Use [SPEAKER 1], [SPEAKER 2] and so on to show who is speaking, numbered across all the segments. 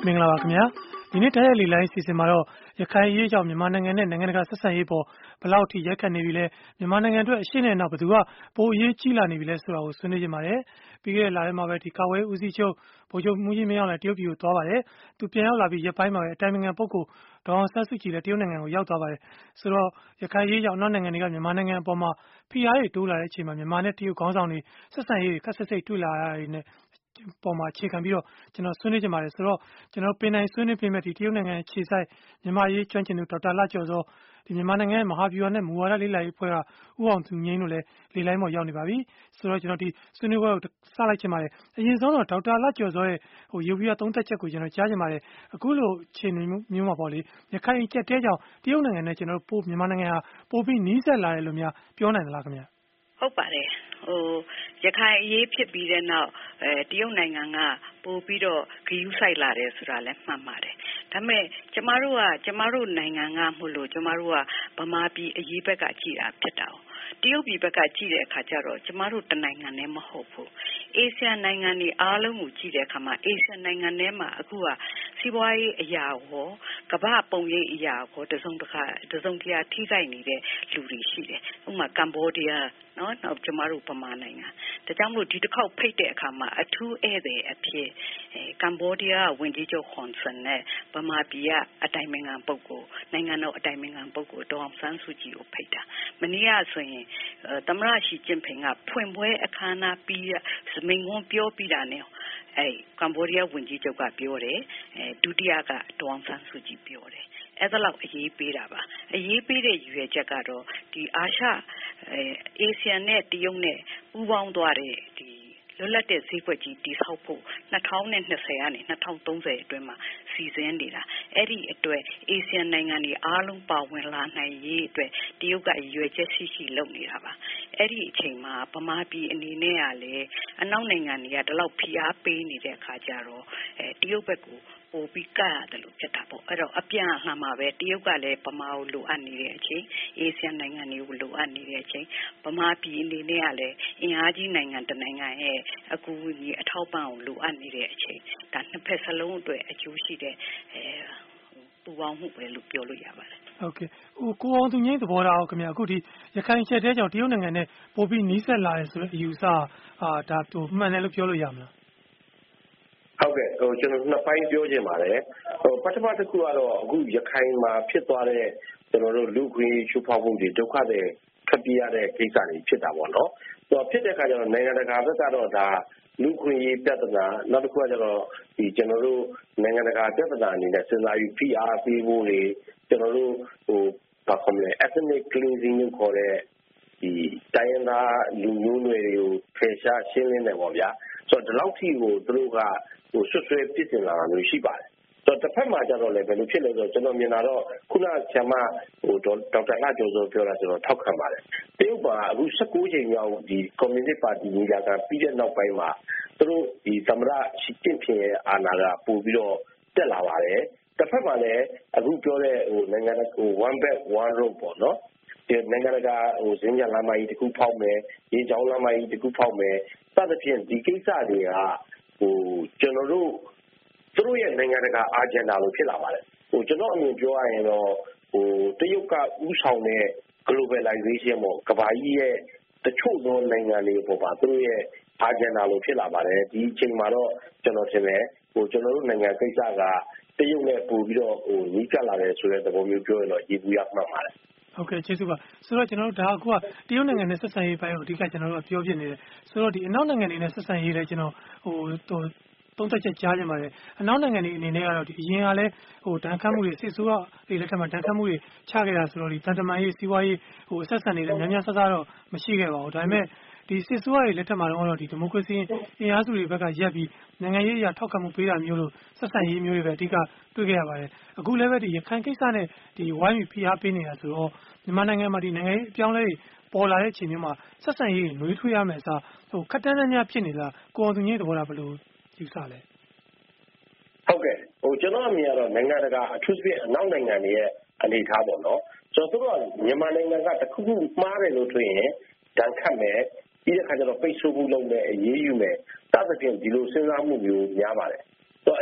[SPEAKER 1] မင်္ဂလာပါခင်ဗျာဒီနေ့တိုက်ရိုက်လေလိုင်းစီစဉ်မှာတော့ရခိုင်ရေးကြောင့်မြန်မာနိုင်ငံနဲ့နိုင်ငံတကာဆက်ဆံရေးပေါ်ဘယ်လောက်ထိရိုက်ခတ်နေပြီလဲမြန်မာနိုင်ငံအတွက်အရှင်းနဲ့နောက်ဘယ်သူကပိုအရေးကြီးလာနေပြီလဲဆိုတာကိုဆွေးနွေးကြပါတယ်ပြီးခဲ့တဲ့လထဲမှာပဲဒီကာဝဲဦးစီးချုပ်ဗိုလ်ချုပ်မှုကြီးမင်းအောင်လှိုင်တရုတ်ပြည်ကိုသွားပါတယ်သူပြန်ရောက်လာပြီးရက်ပိုင်းမှာပဲအတိုင်ပင်ခံပုဂ္ဂိုလ်ဒေါအောင်ဆန်းစုကြည်လည်းတရုတ်နိုင်ငံကိုရောက်သွားပါတယ်ဆိုတော့ရခိုင်ရေးကြောင့်နောက်နိုင်ငံတွေကမြန်မာနိုင်ငံအပေါ်မှာဖိအားတွေတိုးလာတဲ့အချိန်မှာမြန်မာနဲ့တရုတ်ခေါင်းဆောင်တွေဆက်ဆံရေးတွေခက်ဆက်စိတ်တွေ့လာရတာတွေနဲ့ပေါ်မှာအခြေခံပြီးတော့ကျွန်တော်ဆွေးနွေးကြပါတယ်ဆိုတော့ကျွန်တော်ပင်နိုင်ဆွေးနွေးပေးမယ်ဒီတရုတ်နိုင်ငံခြေဆိုင်မြန်မာရေးကျွမ်းကျင်သူဒေါက်တာလှကျော်စောဒီမြန်မာနိုင်ငံရဲ့မဟာဗျူဟာနဲ့မူဝါဒလေးလာရေးဖွဲ့ကဥအောင်သူငိမ့်တို့လည်းလေလိုင်းပေါ်ရောက်နေပါပြီဆိုတော့ကျွန်တော်ဒီဆွေးနွေးပွဲကိုစလိုက်ချင်ပါတယ်အရင်ဆုံးတော့ဒေါက်တာလှကျော်စောရဲ့ရုပ်ပြသုံးသက်ချက်ကိုကျွန်တော်ကြားချင်ပါတယ်အခုလိုအခြေအနေမျိုးမှာပေါ့လေရခိုင်ကြက်တဲကြောင့်တရုတ်နိုင်ငံနဲ့ကျွန်တော်ပို့မြန်မာနိုင်ငံဟာပို့ပြီးနီးစပ်လာတယ်လို့များပြောနိုင်သလားခင်ဗျ
[SPEAKER 2] ဟုတ်ပါတယ်ရခိုင်အရေးဖြစ်ပြီးတဲ့နောက်တရုတ်နိုင်ငံကပို့ပြီးတော့ဂရုစိုက်လာတယ်ဆိုတာလည်းမှန်ပါတယ်ဒါပေမဲ့ကျမတို့နိုင်ငံကမို့လို့ကျမတို့ကဗမာပြည်အရေးဘက်ကကြည်တာဖြစ်တာတရုတ်ပြည်ဘက်ကကြည့်တဲ့အခါကျတော့ကျမတို့တနိုင်ငံနဲ့မဟုတ်ဘူးအာဆီယံနိုင်ငံတွေအားလုံးကိုကြည့်တဲ့အခါမှာအာဆီယံနိုင်ငံထဲမှာအခုကစီးပွားရေးအရာရောကမ္ဘာပုံရိပ်အရာရောတစုံတရာထိခိုက်နေတဲ့လူတွေရှိတယ်ဥပမာကမ္ဘောဒီးယားနောက်ကျမတို့ဗမာနိုင်ငံဒါကြောင့်မို့ဒီတစ်ခေါက်ဖိတ်တဲ့အခါမှာအထူးဧည့်သည်အဖြစ်ကမ္ဘောဒီးယားဝန်ကြီးချုပ်ဟွန်ဆန်နဲ့ဗမာပြည်ကအတိုင်ပင်ခံပုဂ္ဂိုလ်နိုင်ငံတော်အတိုင်ပင်ခံပုဂ္ဂိုလ်ဒေါအောင်ဆန်းစုကြည်ကိုဖိတ်တာမနေ့ကဆိုရင်သမ္မတရှီကျင့်ဖိန်ကဖွင့်ပွဲအခမ်းအနားပြီးမိန့်ခွန်းပြောပြီးတာနဲ့ကမ္ဘောဒီးယားဝန်ကြီးချုပ်ကပြောတယ်ဒုတိယကဒေါအောင်ဆန်းစုကြည်ပြောတယ်အဲ့ဒါလောက်အရေးပေးတာပါအရေးပေးတဲ့ရည်ရွယ်ချက်ကတော့ဒီအာရှအာဆီယံနဲ့တရုတ်နဲ့ပူးပေါင်းသွားတဲ့ဒီလွတ်လပ်တဲ့ဈေးကွက်ကြီးတည်ဆောက်ဖို့2020ကနေ2030အတွင်းမှာစီစဉ်နေတာအဲ့ဒီအတွက်အာဆီယံနိုင်ငံတွေအားလုံးပါဝင်လာနိုင်ရေးအတွက်တရုတ်ကရွေချက်ရှိလုပ်နေတာပါအဲ့ဒီအချိန်မှာဗမာပြည်အနေနဲ့ကလည်းအနောက်နိုင်ငံတွေကဒီလောက်ဖိအားပေးနေတဲ့အခါကျတော့တရုတ်ဘက်ကိုပို့ပြီးကရတယ်လို့ဖြစ်တာပေါ့အဲ့တော့အပြန်အလှန်မှာပဲတရုတ်ကလည်းဗမာကိုလိုအပ်နေတဲ့အချိန်အာဆီယံနိုင်ငံတွေကိုလိုအပ်နေတဲ့အချိန်ဗမာပြည်အနေနဲ့ကလည်းအင်အားကြီးနိုင်ငံတစ်နိုင်ငံရဲ့အကူအညီအထောက်ပံ့ကိုလိုအပ်နေတဲ့အချိန်ဒါနှစ်ဖက်စလုံးအတွက်အကျိုးရှိတဲ့ပူပေါင်းမှုပဲလို့ပြောလို့ရပါတယ်
[SPEAKER 1] ဟုတ်ကဲ့ကိုအောင်သူငိမ့်သဘောထားအောင်ခင်ဗျအခုဒီရခိုင်ချက်တဲကြောင့်တရုတ်နိုင်ငံနဲ့ပို့ပြီးနီးစပ်လာတယ်ဆိုတဲ့အယူအဆဒါမှန်တယ်လို့ပြောလို့ရမလား
[SPEAKER 3] ဟုတ်ကဲ့ကျွန်တော်နှစ်ပိုင်းပြောချင်ပါတယ်ပထမတစ်ခုကတော့အခုရခိုင်မှာဖြစ်သွားတဲ့ကျွန်တော်တို့လူခွင့်ချိုးဖောက်မှုတွေဒုက္ခတွေထပ်ပြရတဲ့ကိစ္စတွေဖြစ်တာပေါ့နော်ဖြစ်တဲ့အခါကျတော့နိုင်ငံတကာဘက်ကတော့ဒါလူခွင့်ရေးပြဿနာနောက်တစ်ခုကကျတော့ဒီကျွန်တော်တို့နိုင်ငံတကာပြဿနာအနေနဲ့စဉ်းစားပြီးဖိအားပေးဖို့တွေကျွန်တော်တို့ဘာခေါ်မလဲ ethnic cleansing လို့ခေါ်တဲ့ဒီတိုင်းရင်းသားလူမျိုးတွေကိုဖယ်ရှားရှင်းလင်းတယ်ပေါ့ဗျာဆိုတော့ဒီလောက်ထိကိုသူတို့ကဆွဆွဲပြစ်တင်လာတာမျိုးရှိပါတယ်ဆိုတော့တစ်ဖက်မှာကျတော့လည်းဘယ်လိုဖြစ်လဲဆိုတော့ကျွန်တော်မြင်တာတော့ခုနဆရာမဒေါက်တာလှကျော်စောပြောတာကျွန်တော်ထောက်ခံပါတယ်တရုတ်ကအခု19ချိန်မြောက်ဒီကွန်မြူနစ်ပါတီညီလာခံပြီးတဲ့နောက်ပိုင်းမှာသူတို့ဒီသမ္မတရှီကျင့်ဖျင်ရဲ့အာဏာကပို့ပြီးတော့တက်လာပါတယ်တစ်ဖက်မှာလည်းအခုပြောတဲ့နိုင်ငံone belt one road ပေါ့နော်ဒီနိုင်ငံတကာစင်ကြလမ်းမကြီးတစ်ခုဖောက်မယ်ရေချောင်းလမ်းမကြီးတစ်ခုဖောက်မယ်စသဖြင့်ဒီကိစ္စတွေကကျွန်တော်တို့သူတို့ရဲ့နိုင်ငံတကာအာဂျင်ဒါလို့ဖြစ်လာပါတယ်ကျွန်တော်အမြင်ပြောရရင်တော့တရုတ်ကဥဆောင်တဲ့ globalization ပေါ့ကမ္ဘာကြီးရဲ့တချို့သောနိုင်ငံတွေပေါ်မှာသူတို့ရဲ့အာဂျင်ဒါလို့ဖြစ်လာပါတယ်ဒီအချိန်မှာတော့ကျွန်တော်ထင်တယ်ကျွန်တော်တို့နိုင်ငံကိစ္စကတရုတ်နဲ့ပို့ပြီးတော့နီးကပ်လာတယ်ဆိုတဲ့သဘောမျိုးပြောရင်တော့ရေဘူးရမှတ်ပါတယ်
[SPEAKER 1] ဟုတ်ကဲ့ကျေးဇူးပါဆိုတော့ကျွန်တော်တို့ဒါအခုကတရုတ်နိုင်ငံနဲ့ဆက်ဆံရေးပိုင်းကိုအဓိကကျွန်တော်တို့ပြောပြနေတယ်ဆိုတော့ဒီအနောက်နိုင်ငံတွေနဲ့ဆက်ဆံရေးလည်းကျွန်တော်သုံးသက်ချက်ကြားချင်ပါတယ်အနောက်နိုင်ငံတွေအနေနဲ့ကတော့ဒီအရင်ကလည်းဒဏ်ခတ်မှုတွေစစ်ဆိုးရတွေလက်ထက်မှာဒဏ်ခတ်မှုတွေချခဲ့တာဆိုတော့ဒီတန်တမာရေးစီးပွားရေးဆက်ဆံနေတယ်များများဆဆတော့မရှိခဲ့ပါဘူးဒါပေမဲ့ဒီစစ်ဆိုးရတွေလက်ထက်မှာတော့ဒီမိုကရေစီအင်အားစုတွေဘက်ကရပ်ပြီးနိုင်ငံရေးအရာထောက်ခံမှုပေးတာမျိုးလို့ဆက်ဆံရေးမျိုးတွေပဲအဓိကတွေ့ခဲ့ရပါတယ်အခုလည်းပဲဒီရခိုင်ကိစ္စနဲ့ဒီဝိုင်းပြီးဖိအားပေးနေတာဆိုတော့မြန်မာနိုင်ငံမှာဒီနိုင်ငံရေးအပြောင်းလဲတွေပေါ်လာတဲ့အချိန်မျိုးမှာဆက်ဆံရေးနှွေးထွေးရမယ်အစားခက်တန်းတန်းများဖြစ်နေလားကိုအောင်သူကြီးသဘောထားဘယ်လိုယူဆလဲ
[SPEAKER 3] ဟုတ်ကဲ့ကျွန်တော်အမြင်ကတော့နိုင်ငံတကာအထူးသဖြင့်အနောက်နိုင်ငံတွေရဲ့အနေအထားပေါ့နော်ဆိုတော့သူတို့ကမြန်မာနိုင်ငံကတခုခုမှားတယ်လို့ဆိုရင်ဒဏ်ခတ်မယ်ပြီးတဲ့အခါကျတော့ပိတ်ဆို့မှုလုပ်မယ်အရေးယူမယ်စသဖြင့်ဒီလိုစဉ်းစားမှုမျိုးများပါတယ်ဆိုတော့အဲ့တော့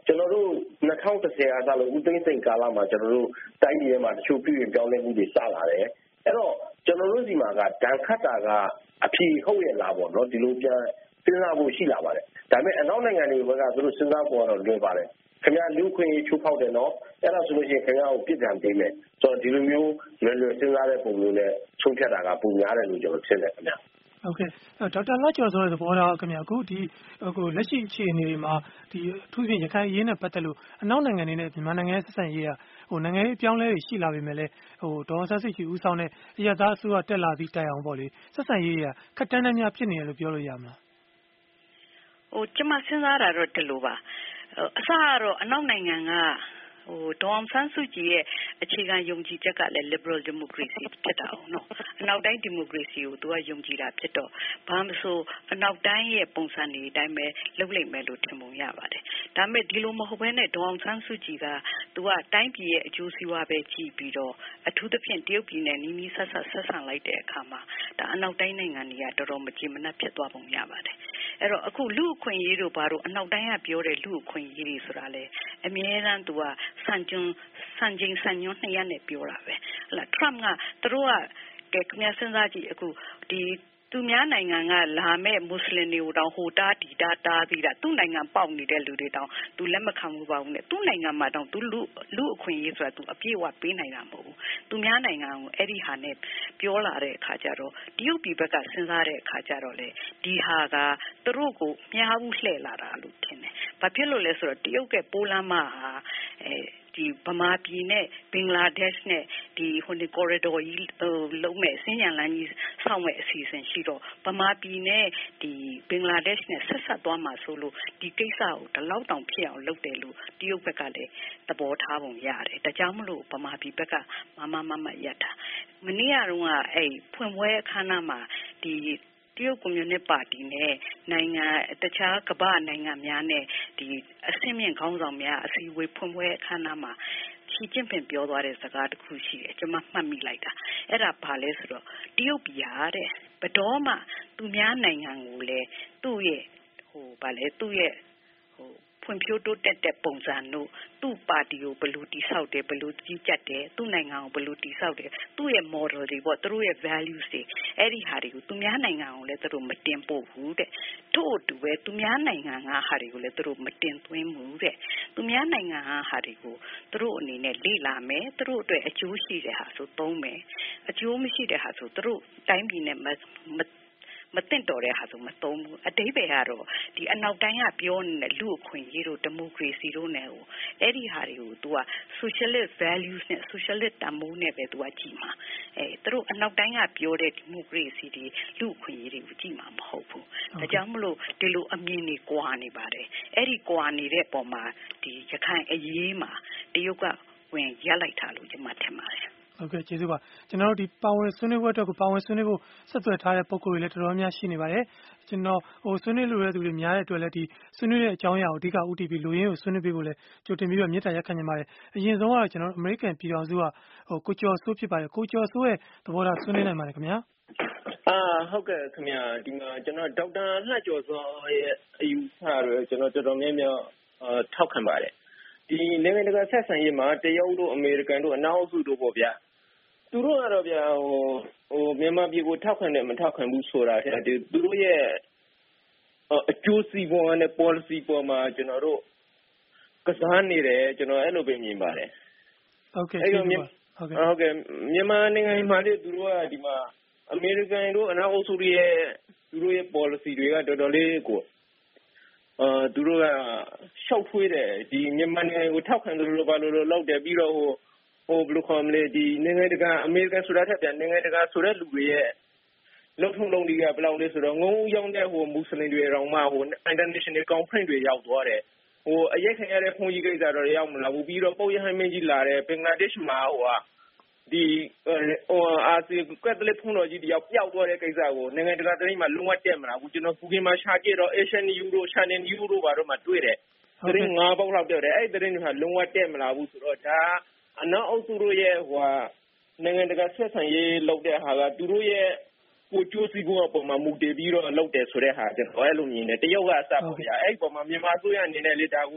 [SPEAKER 3] ကျွန်တော်တို့2010အားသာလို့ဦးသိန်းစိန်ကာလမှာကျွန်တော်တို့တိုင်းပြည်မှာတချို့ပြည်ရင်ပြောင်းလဲမှုတွေစလာတယ်အဲ့တော့ကျွန်တော်တို့ဒီမှာကဒဏ်ခတ်တာကအဖြေဟုတ်ရဲ့လားပေါ့နော်ဒီလိုပြန်စဉ်းစားဖို့ရှိလာပါတယ်ဒါပေမဲ့အနောက်နိုင်ငံတွေကသူတို့စဉ်းစားဖို့တော့လွယ်ပါတယ်ခင်ဗျာလူခွင့်ချိုးဖောက်တယ်နော်အဲ့ဒါဆိုလို့ရှိရင်ခင်ဗျာကိုပြစ်ဒဏ်ပေးမယ်ဆိုတော့ဒီလိုမျိုးလွယ်လွယ်စဉ်းစားတဲ့ပုံမျိုးနဲ့ဆုံးဖြတ်တာကပုံများတယ်လို့ကျွန်တော်ထင်တယ်ခင်ဗျာ
[SPEAKER 1] ဟုတ်ကဲ့ဒေါက်တာလှကျော်ဆိုတဲ့သဘောထားခင်ဗျာအခုလက်ရှိအခြေအနေတွေမှာဒီအထူးဖြင့်ရခိုင်အရေးနဲ့ပတ်သက်လို့အနောက်နိုင်ငံတွေနဲ့မြန်မာနိုင်ငံရဲ့ဆက်ဆံရေးကနိုင်ငံရေးပြောင်းလဲရှိလာပြီမဲ့လေဒေါ်ဆန်းစစ်ချီဦးဆောင်တဲ့အရသာအစိုးရတက်လာသည့်တိုင်အောင်ပေါ့လေဆက်ဆံရေးခက်တန်းတန်းများဖြစ်နေတယ်လို့ပြောလို့ရမလား
[SPEAKER 2] ကျွန်မစဉ်းစားတာတော့ဒီလိုပါအစကတော့အနောက်နိုင်ငံကဒေါ်အောင်ဆန်းစုကြည်ရဲ့အခြေခံယုံကြည်ချက်ကလည်း liberal democracy ဖြစ်တာအောင်နော်အနောက်တိုင်း democracy ကိုသူကယုံကြည်တာဖြစ်တော့ဘာမှမဆိုအနောက်တိုင်းရဲ့ပုံစံတွေအတိုင်းပဲလုပ်လိုက်မယ်လို့ထင်ပုံရပါတယ်ဒါပေမဲ့ဒီလိုမဟုတ်ဘဲနဲ့ဒေါ်အောင်ဆန်းစုကြည်ကသူကတိုင်းပြည်ရဲ့အကျိုးစီးပွားပဲကြည့်ပြီးတော့အထူးသဖြင့်တရုတ်ပြည်နဲ့နီးနီးဆက်ဆံလိုက်တဲ့အခါမှာဒါအနောက်တိုင်းနိုင်ငံတွေကတော်တော်မကျေမနပ်ဖြစ်သွားပုံရပါတယ်အဲ့တော့အခုလူအခွင့်အရေးတို့ဘာလို့အနောက်တိုင်းကပြောတဲ့လူအခွင့်အရေးတွေဆိုတာလေအမြဲတမ်းသူကစံချိန်စံညွှန်းနှစ်ရပ်နဲ့ပြောတာပဲဟလာထရမ့်ကသူတို့ကခင်ဗျာစဉ်းစားကြည့်အခုဒီသူများနိုင်ငံကလာမဲ့မွတ်စလင်တွေကိုတောင်ဟိုတားဒီတားပြီးတာသူ့နိုင်ငံပေါက်နေတဲ့လူတွေတောင်သူလက်မခံဘူးပါဘူးနဲ့သူ့နိုင်ငံမှာတောင်သူလူအခွင့်အရေးဆိုတာသူအပြည့်အဝပေးနိုင်တာမဟုတ်ဘူးသူများနိုင်ငံကိုအဲ့ဒီဟာနဲ့ပြောလာတဲ့အခါကျတော့တရုတ်ပြည်ဘက်ကစဉ်းစားတဲ့အခါကျတော့လေဒီဟာကသူတို့ကိုမြားဘူးလှည့်လာတာလို့ထင်တယ်ဘာဖြစ်လို့လဲဆိုတော့တရုတ်ကပိုးလမ်းမဟာဒီဗမာပြည်နဲ့ဘင်္ဂလားဒေ့ရှ်နဲ့ဒီကော်ရီဒေါ်ကြီးလုံးမဲ့စင်ရံလန်းကြီးဆောက်မဲ့အစီအစဉ်ရှိတော့ဗမာပြည်နဲ့ဒီဘင်္ဂလားဒေ့ရှ်နဲ့ဆက်ဆက်သွားမှာဆိုလို့ဒီကိစ္စကိုဒီလောက်တောင်ဖြစ်အောင်လုပ်တယ်လို့တရုတ်ဘက်ကလည်းသဘောထားပုံရတယ်ဒါကြောင့်မလို့ဗမာပြည်ဘက်ကမရပ်တာမနေ့ကတော့အဲ့ဖွင့်ပွဲအခမ်းအနားမှာဒီတရုတ်ကွန်မြူနစ်ပါတီနဲ့နိုင်ငံတခြားကမ္ဘာနိုင်ငံများနဲ့ဒီအဆင့်မြင့်ခေါင်းဆောင်များအစည်းအဝေးဖွင့်ပွဲအခမ်းအနားမှာရှီကျင့်ပင်ပြောသွားတဲ့စကားတစ်ခုရှိတယ်ကျွန်မမှတ်မိလိုက်တာအဲ့ဒါဘာလဲဆိုတော့တရုတ်ပြည်ဟာတဲ့ဘယ်တော့မှသူများနိုင်ငံကိုလေသူ့ရဲ့သူ့ရဲ့ဖွံ့ဖြိုးတိုးတက်တဲ့ပုံစံတို့သူ့ပါတီကိုဘယ်လိုတည်ဆောက်တယ်ဘယ်လိုကြီးကြပ်တယ်သူ့နိုင်ငံကိုဘယ်လိုတည်ဆောက်တယ်သူ့ရဲ့ model တွေပေါ့သူတို့ရဲ့ values တွေအဲ့ဒီဟာတွေကိုသူများနိုင်ငံကိုလည်းသူတို့မတင်ပို့ဘူးတဲ့ထို့အတူပဲသူများနိုင်ငံကဟာတွေကိုလည်းသူတို့မတင်သွင်းဘူးတဲ့သူများနိုင်ငံကဟာတွေကိုသူတို့အနေနဲ့လေ့လာမယ်သူတို့အတွက်အကျိုးရှိတဲ့ဟာဆိုသုံးမယ်အကျိုးမရှိတဲ့ဟာဆိုသူတို့တိုင်းပြည်နဲ့မသိတော်တဲ့ဟာဆိုမသုံးဘူးအတိပ္ပယ်ကတော့ဒီအနောက်တိုင်းကပြောနေတဲ့လူအခွင့်အရေးတို့ဒီမိုကရေစီတို့နဲ့အဲ့ဒီဟာတွေကို तू က socialist values နဲ့ socialist တမိုးနဲ့ပဲ तू ကကြည့်မှာသူတို့အနောက်တိုင်းကပြောတဲ့ဒီမိုကရေစီတွေလူအခွင့်အရေးတွေကိုကြည့်မှာမဟုတ်ဘူးဒါကြောင့်မလို့ဒီလိုအမြင်တွေကွာနေပါတယ်အဲ့ဒီကွာနေတဲ့ပုံမှာဒီရခိုင်အရေးမှာတရုတ်ကဝင်ရပ်လိုက်တာလို့ကျွန်မထင်ပါတယ်
[SPEAKER 1] ဟုတ်ကဲ့ကျေးဇူးပါကျွန်တော်တို့ဒီပါဝင်ဆွေးနွေးပွဲအတွက်ကိုပါဝင်ဆွေးနွေးဖို့ဆက်သွယ်ထားတဲ့ပုံကိုယ်တွေလည်းတော်တော်များရှိနေပါတယ်ကျွန်တော်ဆွေးနွေးလိုတဲ့သူတွေများတဲ့အတွက်လည်းဒီဆွေးနွေးတဲ့အကြောင်းအရာကိုအဓိကဦးတည်ပြီးလူရင်းကိုဆွေးနွေးပေးဖို့လည်းကြိုတင်ပြီးတော့မြစ်တာရက်ခံနေပါတယ်အရင်ဆုံးကတော့ကျွန်တော်တို့အမေရိကန်ပြည်ထောင်စုကကိုကျော်စိုးဖြစ်ပါတယ်ကိုကျော်စိုးရဲ့သဘောထားဆွေးနွေးနိုင်ပါတယ်ခင်ဗျာ
[SPEAKER 4] ဟုတ်ကဲ့ခင်ဗျာဒီမှာကျွန်တော်ဒေါက်တာလှကျော်စောရဲ့အယူဆတွေကျွန်တော်တော်တော်များများထောက်ခံပါတယ်ဒီနိုင်ငံတကာဆက်ဆံရေးမှာတရုတ်တို့အမေရိကန်တို့အနောက်စုတို့ပေါ့ဗျာသူတို့ကတော့ဗျာမြန်မာပြည်ကိုထောက်ခံတယ်မထောက်ခံဘူးဆိုတာသူတို့ရဲ့အကျိုးစီးပွားနဲ့ policy ပေါ်မှာကျွန်တော်တို့ကစားနေတယ်ကျွန်တော်အဲ့လိုပဲမြင်ပါတယ်
[SPEAKER 1] ဟုတ်ကဲ့
[SPEAKER 4] ဟုတ်ကဲ့မြန်မာနိုင်ငံမှာလေသူတို့ကဒီမှာအမေရိကန်တို့အနောက်စုရဲ့သူတို့ရဲ့ policy တွေကတော်တော်လေးကိုသူတို့ကရှောက်ထွေးတယ်ဒီမြန်မာနိုင်ငံကိုထောက်ခံတယ်လို့ဘာလို့လောက်တယ်ပြီးတော့ဘယ်လိုခေါ်မလဲဒီနိုင်ငံတကာအမေရိကန်ဆိုတာထက်ပြန်နိုင်ငံတကာဆိုတဲ့လူတွေရဲ့လုံထုံလုံးတွေကဘယ်လောက်လဲဆိုတော့ငုံရောက်တဲ့မွတ်စလင်တွေတောင်မှinternational conference တွေရောက်သွားတယ်အရက်ခံရတဲ့ဖုန်ကြီးကိစ္စတော့ရောက်မလာဘူးပြီးတော့ပုတ်ရဟန်းမင်းကြီးလာတယ်ဘင်္ဂလားဒေ့ရှ်မှာဒီအာဆီကက်သလစ်ဖုန်တော်ကြီးတယောက်ပျောက်သွားတဲ့ကိစ္စကိုနိုင်ငံတကာသတင်းမှာလုံးဝတက်မလာဘူးကျွန်တော်ကူကင်မှာရှာကြည့်တော့ Asian News တို့ Channel News တို့ဘာတို့မှာတွေ့တယ်သတင်း၅ပေါက်လောက်တက်တယ်အဲ့သတင်းတွေကလုံးဝတက်မလာဘူးဆိုတော့ဒါအနောက်အုပ်စုတို့ရဲ့နိုင်ငံတကာဆက်ဆံရေးလုပ်တဲ့ဟာကသူတို့ရဲ့ကိုကျိုးစီးပွားပုံမှာမူတည်ပြီးတော့လုပ်တယ်ဆိုတဲ့ဟာကျွန်တော်အဲ့လိုမြင်တယ်တရုတ်ကအစပေါ့ဗျာအဲ့ပုံမှာမြန်မာအစိုးရအနေနဲ့လေဒါကို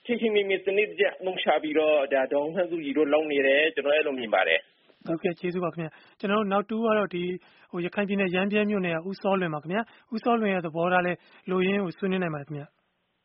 [SPEAKER 4] ချင်းချင်းမြစနစ်ကြမုံချပြီးတော့ဒါဒေါင်းဆန်းစုကြည်တို့လောက်နေတယ်ကျွန်တော်အဲ့လိုမြင်ပါတယ်
[SPEAKER 1] ဟုတ်ကဲ့ကျေးဇူးပါခင်ဗျာကျွန်တော်တို့နောက်တူကတော့ဒီရခိုင်ပြည်နယ်ရမ်းပြဲမြို့နယ်ကဦးစောလွင်ပါခင်ဗျာဦးစောလွင်ရဲ့သဘောထားလဲလိုရင်းကိုဆွေးနွေးနိုင်ပါတယ်ခင်ဗျာ